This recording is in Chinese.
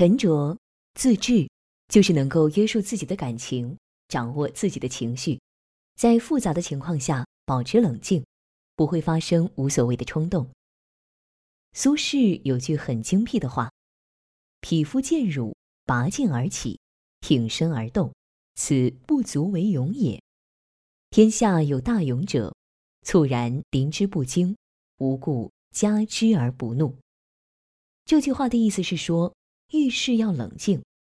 沉着自制，就是能够约束自己的感情，掌握自己的情绪，在复杂的情况下保持冷静，不会发生无所谓的冲动。苏轼有句很精辟的话：匹夫见辱，拔剑而起，挺身而动，此不足为勇也。天下有大勇者，猝然临之不惊，无故加之而不怒。这句话的意思是说，遇事要冷静，